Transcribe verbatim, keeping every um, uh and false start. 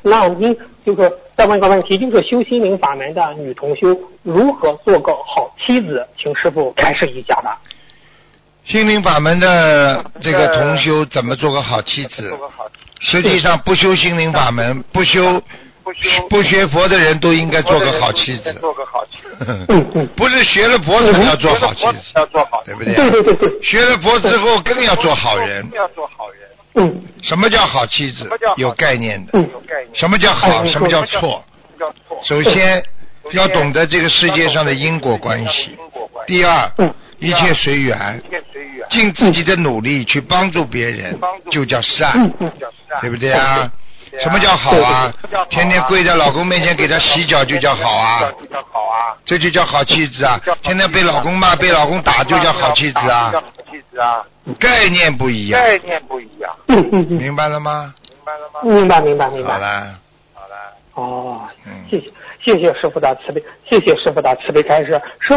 那您就是再问一个问题，就是修心灵法门的女同修如何做个好妻子，请师父开示一下吧。 心灵法门的这个同修怎么做个好妻子？实际上不修心灵法门，不修不学佛的人都应该做个好妻子。不是学了佛才要做好妻子，对不对？ 对对对对。 学了佛之后更要做好人。 嗯。 什么叫好妻子？有概念的。 嗯。 什么叫好？什么叫错？首先要懂得这个世界上的因果关系。第二，一切随缘，尽自己的努力去帮助别人，就叫善，对不对啊？什么叫好啊？天天跪在老公面前给他洗脚就叫好啊，这就叫好妻子啊！天天被老公骂被老公打就叫好妻子啊，概念不一样，概念不一样，明白了吗？ 明白明白明白。 好了好了。哦，谢谢谢谢师父的慈悲，谢谢师父的慈悲开示。